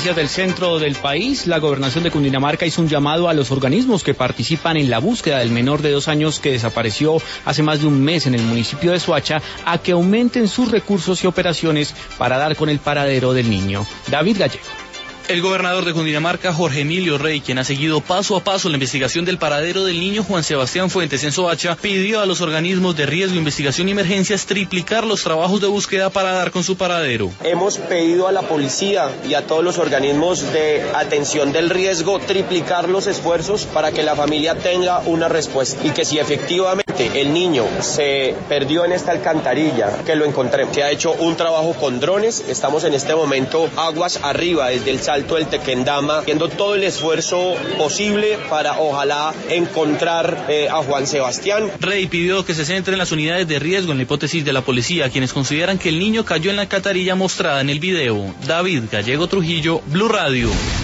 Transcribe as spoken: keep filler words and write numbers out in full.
noticias del centro del país, la gobernación de Cundinamarca hizo un llamado a los organismos que participan en la búsqueda del menor de dos años que desapareció hace más de un mes en el municipio de Soacha a que aumenten sus recursos y operaciones para dar con el paradero del niño. David Gallego. El gobernador de Cundinamarca, Jorge Emilio Rey, quien ha seguido paso a paso la investigación del paradero del niño Juan Sebastián Fuentes en Soacha, pidió a los organismos de riesgo, investigación y emergencias triplicar los trabajos de búsqueda para dar con su paradero. Hemos pedido a la policía y a todos los organismos de atención del riesgo triplicar los esfuerzos para que la familia tenga una respuesta y que si efectivamente el niño se perdió en esta alcantarilla, que lo encontremos. Se ha hecho un trabajo con drones, estamos en este momento aguas arriba desde el Alto del Tequendama, haciendo todo el esfuerzo posible para ojalá encontrar eh, a Juan Sebastián. Rey pidió que se centren las unidades de riesgo en la hipótesis de la policía, quienes consideran que el niño cayó en la alcantarilla mostrada en el video. David Gallego Trujillo, Blue Radio.